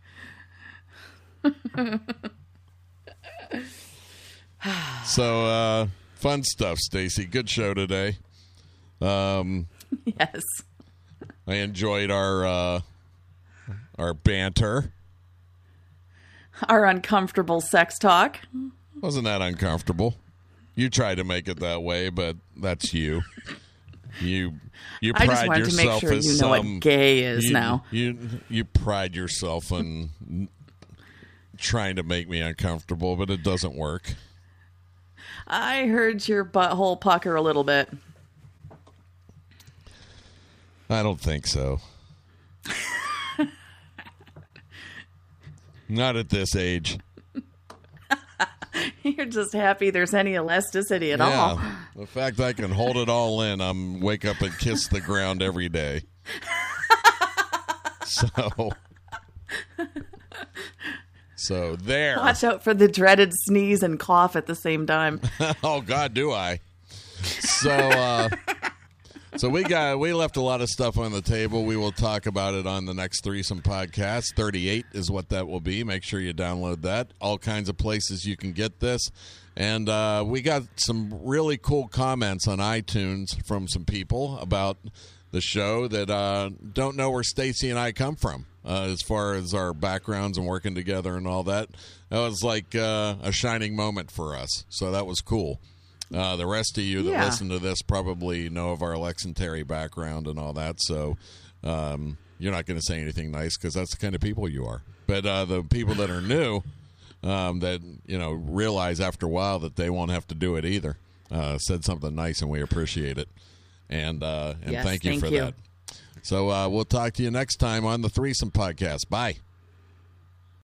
So uh, fun stuff, Stacy. Good show today. Um, yes, I enjoyed our uh, our banter. Our uncomfortable sex talk. Wasn't that uncomfortable? You tried to make it that way, but that's you. You you pride I just wanted yourself to make sure as you know some, what gay is you, now. You you pride yourself in trying to make me uncomfortable, but it doesn't work. I heard your butthole pucker a little bit. I don't think so. Not at this age. You're just happy there's any elasticity at yeah, all. The fact I can hold it all in, I'm wake up and kiss the ground every day. So So there. Watch out for the dreaded sneeze and cough at the same time. Oh, God, do I. So, uh, so we got we left a lot of stuff on the table. We will talk about it on the next Threesome Podcast. thirty-eight is what that will be. Make sure you download that. All kinds of places you can get this. And uh, we got some really cool comments on iTunes from some people about the show that uh, don't know where Stacy and I come from uh, as far as our backgrounds and working together and all that. That was like uh, a shining moment for us. So that was cool. Uh, the rest of you that Yeah. listen to this probably know of our Lex and Terry background and all that. So um, you're not going to say anything nice because that's the kind of people you are. But uh, the people that are new, um, that you know realize after a while that they won't have to do it either, uh, said something nice, and we appreciate it. And uh, and Yes, thank you thank for you. that. So uh, we'll talk to you next time on the Threesome Podcast. Bye.